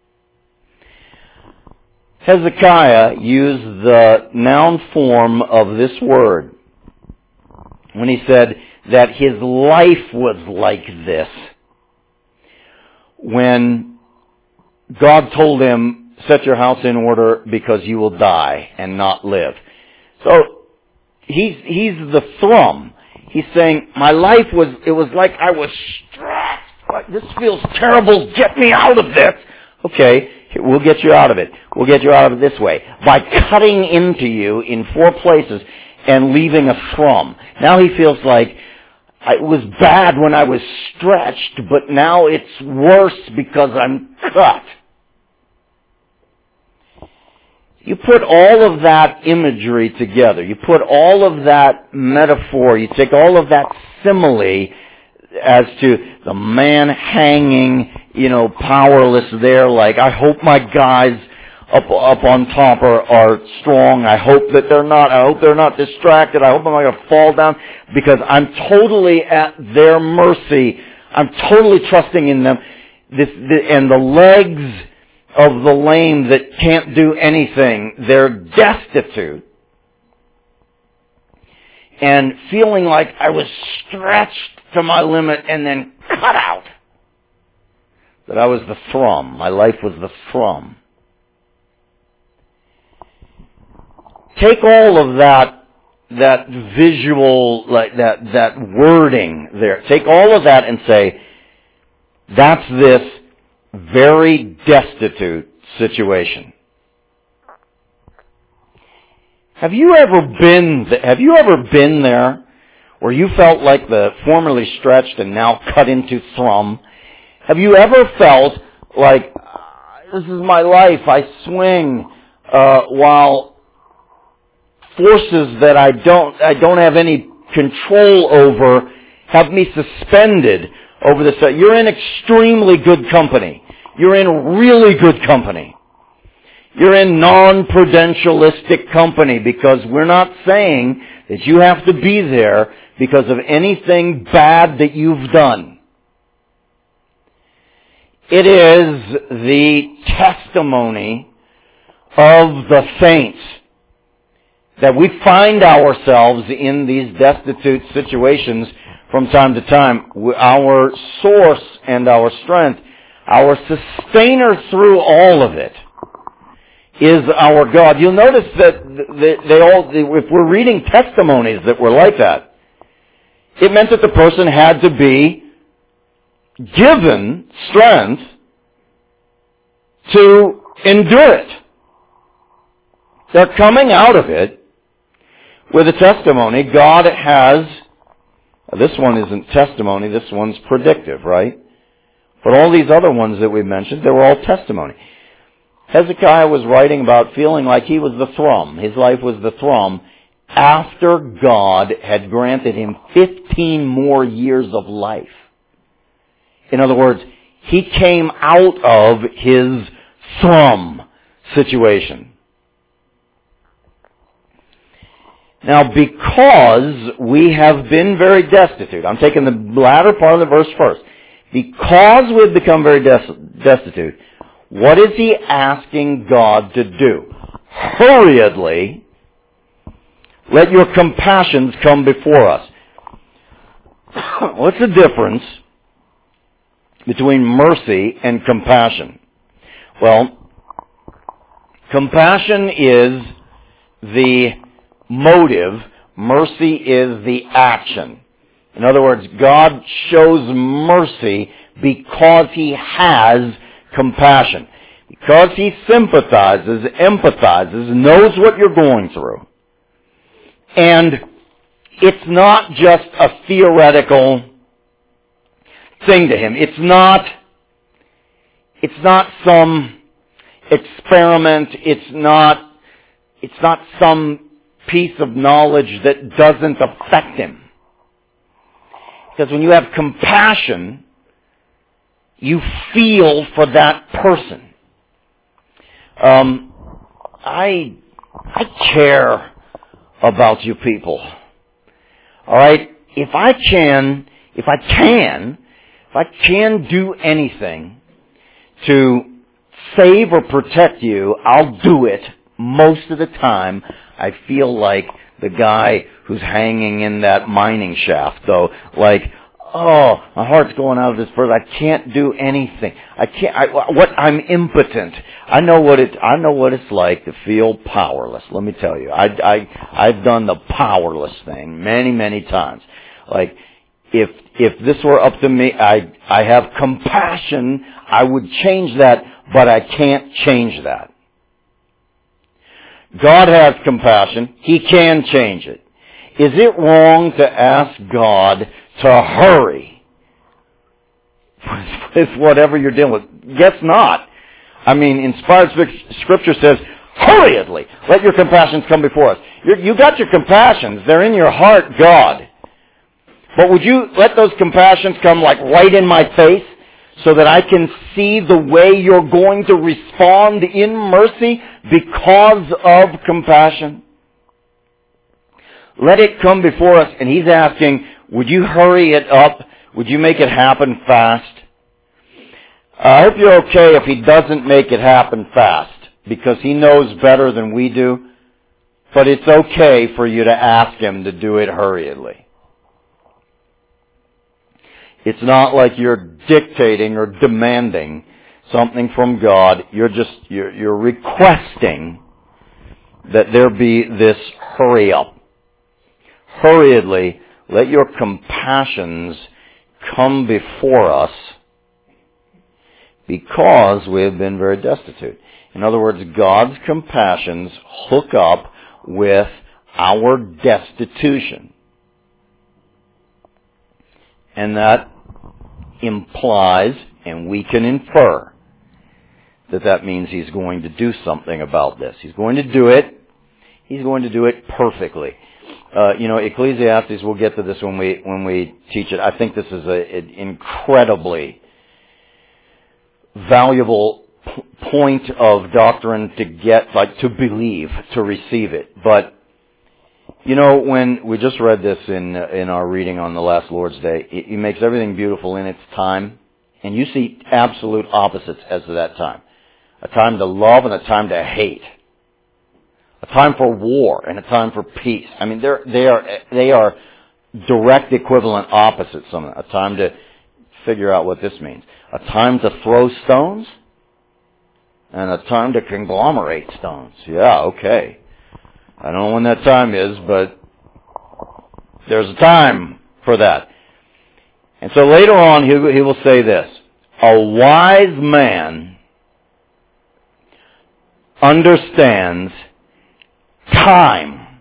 Hezekiah used the noun form of this word when he said that his life was like this. When God told him, set your house in order because you will die and not live. So he's the thrum. He's saying, my life was like I was stretched this feels terrible. Get me out of this. Okay, we'll get you out of it. We'll get you out of it this way. By cutting into you in 4 places and leaving a thrum. Now he feels like, it was bad when I was stretched, but now it's worse because I'm cut. You put all of that imagery together. You put all of that metaphor. You take all of that simile as to the man hanging, powerless there, like, I hope my guys up on top are strong. I hope that they're not. I hope they're not distracted. I hope I'm not going to fall down because I'm totally at their mercy. I'm totally trusting in them. And the legs of the lame that can't do anything, they're destitute. And feeling like I was stretched to my limit and then cut out. That I was the thrum. My life was the thrum. Take all of that visual, like that wording there. Take all of that and say, that's this very destitute situation. Have you ever been there where you felt like the formerly stretched and now cut into thrum? Have you ever felt like, this is my life, I swing, while forces that I don't have any control over have me suspended over this? You're in extremely good company. You're in really good company. You're in non-prudentialistic company, because we're not saying that you have to be there because of anything bad that you've done. It is the testimony of the saints that we find ourselves in these destitute situations from time to time. Our source and our strength, our sustainer through all of it, is our God. You'll notice that if we're reading testimonies that were like that, it meant that the person had to be given strength to endure it. They're coming out of it with a testimony. God has, this one isn't testimony, this one's predictive, right? But all these other ones that we mentioned, they were all testimony. Hezekiah was writing about feeling like he was the thrum. His life was the thrum after God had granted him 15 more years of life. In other words, he came out of his thrum situation. Now, because we have been very destitute, I'm taking the latter part of the verse first. Because we've become very destitute, what is he asking God to do? Hurriedly, let your compassions come before us. What's the difference between mercy and compassion? Well, compassion is the motive. Mercy is the action. In other words, God shows mercy because he has compassion. Because he sympathizes, empathizes, knows what you're going through. And it's not just a theoretical thing to him. It's not some experiment. It's not some piece of knowledge that doesn't affect him. Because when you have compassion, you feel for that person. I care about you people. All right? If I can do anything to save or protect you, I'll do it. Most of the time, I feel like the guy who's hanging in that mining shaft, though. Like, oh, my heart's going out of this person. I can't do anything. I'm impotent. I know what it's like to feel powerless. Let me tell you, I've done the powerless thing many, many times. Like, if this were up to me, I have compassion, I would change that, but I can't change that. God has compassion. He can change it. Is it wrong to ask God to hurry with whatever you're dealing with? Guess not. I mean, inspired Scripture says, hurriedly, let your compassions come before us. You got your compassions. They're in your heart, God. But would you let those compassions come like right in my face so that I can see the way you're going to respond in mercy because of compassion? Let it come before us. And He's asking, would you hurry it up? Would you make it happen fast? I hope you're okay if He doesn't make it happen fast, because He knows better than we do. But it's okay for you to ask Him to do it hurriedly. It's not like you're dictating or demanding something from God. You're requesting that there be this hurry up. Hurriedly, let your compassions come before us because we have been very destitute. In other words, God's compassions hook up with our destitution. And that implies, and we can infer, that means He's going to do something about this. He's going to do it. He's going to do it perfectly. Ecclesiastes, we'll get to this when we teach it. I think this is an incredibly valuable point of doctrine to get, to believe, to receive it. But when we just read this in our reading on the last Lord's Day, He makes everything beautiful in its time, and you see absolute opposites as to that time. A time to love and a time to hate. A time for war and a time for peace. I mean, they are direct equivalent opposites. A time to figure out what this means. A time to throw stones and a time to conglomerate stones. Yeah, okay. I don't know when that time is, but there's a time for that. And so later on, he will say this: a wise man understands time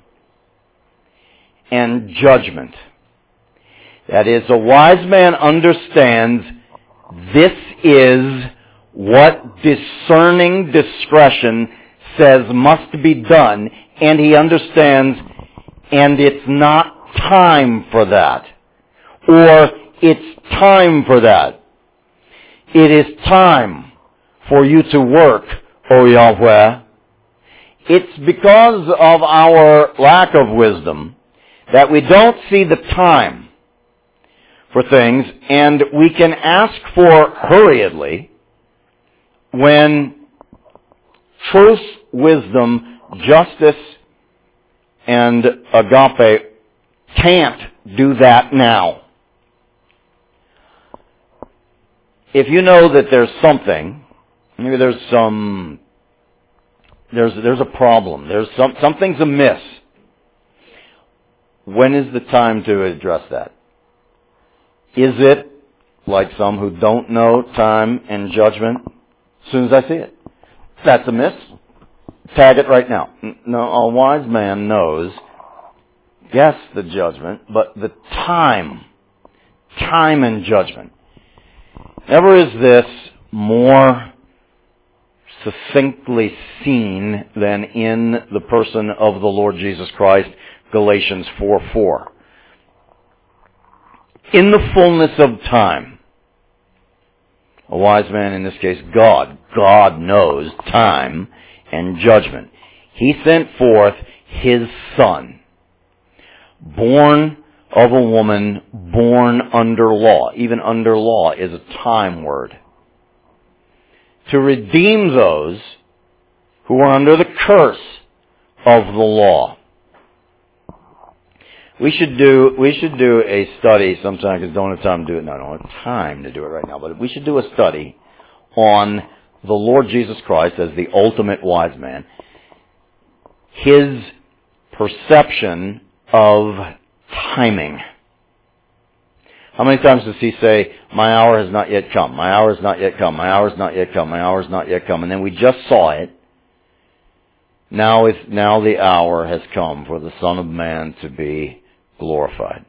and judgment. That is, a wise man understands this is what discerning discretion says must be done, and he understands, and it's not time for that. Or it's time for that. It is time for you to work, O Yahweh. It's because of our lack of wisdom that we don't see the time for things, and we can ask for hurriedly when truth, wisdom, justice, and agape can't do that now. If you know that there's something, maybe there's a problem, something's amiss, when is the time to address that? Is it like some who don't know time and judgment? As soon as I see it, that's amiss. Tag it right now. No, a wise man knows, yes, the judgment, but the time and judgment. Never is this more succinctly seen than in the person of the Lord Jesus Christ, Galatians 4:4. In the fullness of time, a wise man, in this case God knows time and judgment. He sent forth His Son, born of a woman, born under law. Even under law is a time word. To redeem those who are under the curse of the law. We should do a study sometime, because don't have time to do it now. I don't have time to do it right now, but we should do a study on the Lord Jesus Christ as the ultimate wise man. His perception of timing. How many times does he say, my hour has not yet come, my hour has not yet come, my hour has not yet come, my hour has not yet come, and then we just saw it. Now the hour has come for the Son of Man to be glorified.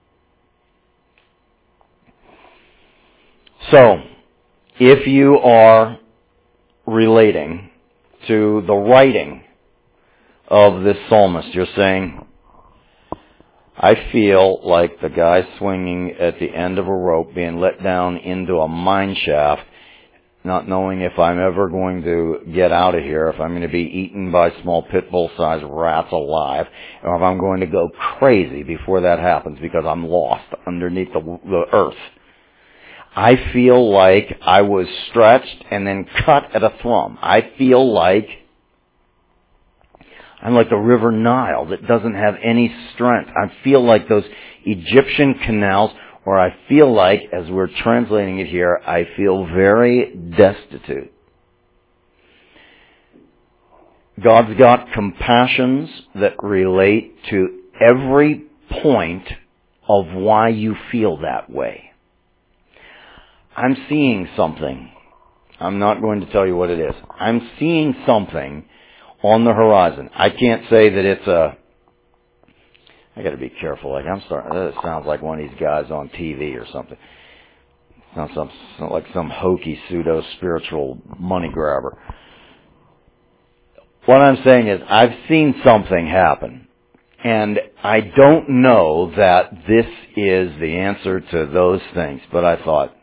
So, if you are relating to the writing of this psalmist, you're saying, I feel like the guy swinging at the end of a rope being let down into a mine shaft, not knowing if I'm ever going to get out of here, if I'm going to be eaten by small pit bull-sized rats alive, or if I'm going to go crazy before that happens because I'm lost underneath the earth. I feel like I was stretched and then cut at a thumb. I feel like I'm like the River Nile that doesn't have any strength. I feel like those Egyptian canals, or I feel like, as we're translating it here, I feel very destitute. God's got compassions that relate to every point of why you feel that way. I'm seeing something. I'm not going to tell you what it is. I'm seeing something on the horizon. I can't say that it's I gotta be careful. Like that sounds like one of these guys on TV or something. It's not like some hokey pseudo-spiritual money grabber. What I'm saying is, I've seen something happen. And I don't know that this is the answer to those things. But I thought,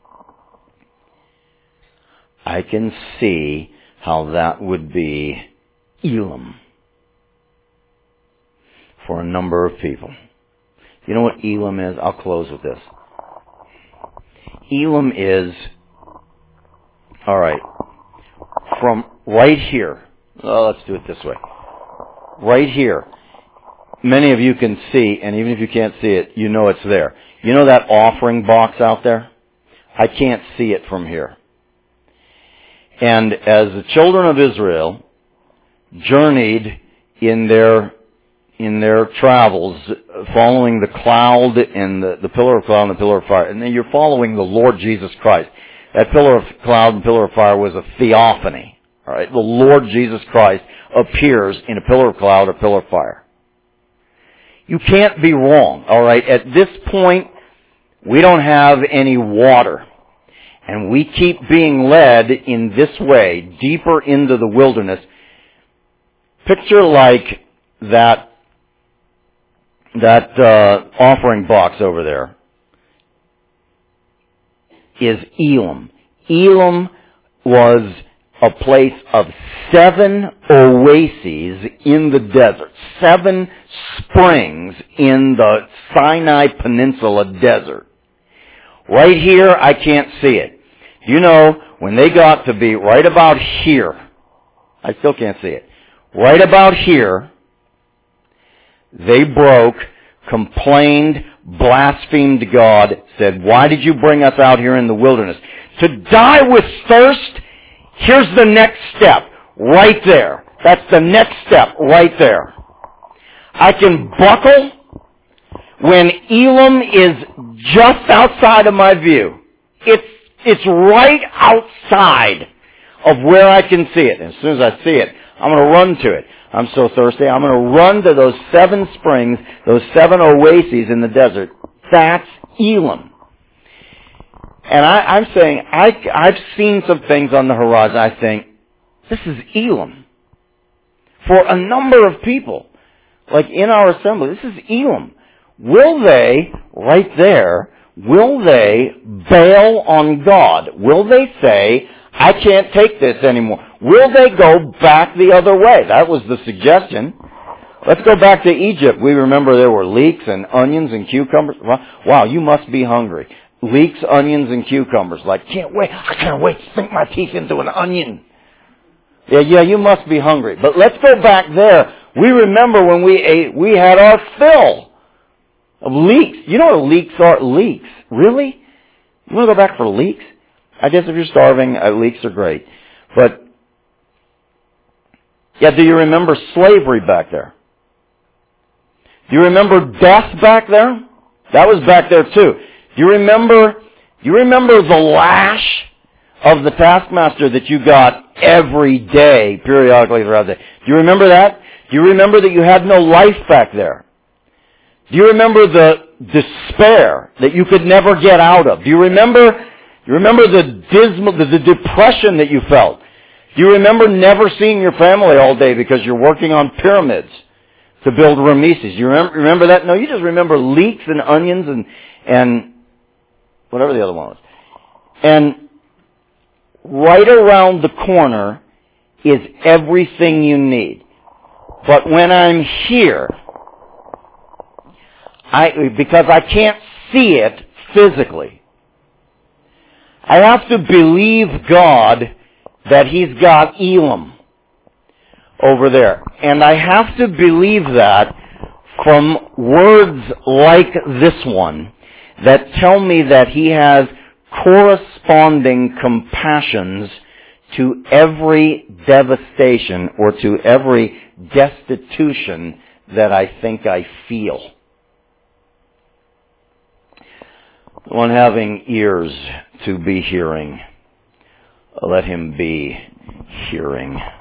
I can see how that would be Elam for a number of people. You know what Elam is? I'll close with this. Elam is, alright, from right here. Oh, let's do it this way. Right here. Many of you can see, and even if you can't see it, you know it's there. You know that offering box out there? I can't see it from here. And as the children of Israel journeyed in their travels, following the cloud and the pillar of cloud and the pillar of fire, and then you're following the Lord Jesus Christ. That pillar of cloud and pillar of fire was a theophany. All right, the Lord Jesus Christ appears in a pillar of cloud or pillar of fire. You can't be wrong. All right, at this point, we don't have any water. And we keep being led in this way, deeper into the wilderness. Picture like that offering box over there is Elam. Elam was a place of 7 oases in the desert. 7 springs in the Sinai Peninsula desert. Right here, I can't see it. You know, when they got to be right about here, I still can't see it. Right about here, they broke, complained, blasphemed God, said, why did you bring us out here in the wilderness? To die with thirst? Here's the next step, right there. That's the next step, right there. I can buckle when Elam is just outside of my view. It's right outside of where I can see it. And as soon as I see it, I'm going to run to it. I'm so thirsty. I'm going to run to those 7 springs, those 7 oases in the desert. That's Elam. And I'm saying, I've seen some things on the horizon. I think, this is Elam. For a number of people, like in our assembly, this is Elam. Will they, right there, will they bail on God? Will they say, I can't take this anymore? Will they go back the other way? That was the suggestion. Let's go back to Egypt. We remember there were leeks and onions and cucumbers. Wow, you must be hungry. Leeks, onions, and cucumbers. Like, I can't wait to sink my teeth into an onion. Yeah, you must be hungry. But let's go back there. We remember when we ate, we had our fill of leeks. You know what leeks are? Leeks. Really? You want to go back for leeks? I guess if you're starving, leeks are great. But, yeah, do you remember slavery back there? Do you remember death back there? That was back there too. Do you remember the lash of the taskmaster that you got every day, periodically throughout the day? Do you remember that? Do you remember that you had no life back there? Do you remember the despair that you could never get out of? Do you remember the depression that you felt? Do you remember never seeing your family all day because you're working on pyramids to build remises? Do you remember that? No, you just remember leeks and onions and whatever the other one was. And right around the corner is everything you need. But when I'm here, because I can't see it physically, I have to believe God that He's got Elam over there. And I have to believe that from words like this one that tell me that He has corresponding compassions to every devastation or to every destitution that I think I feel. The one having ears to be hearing, let him be hearing.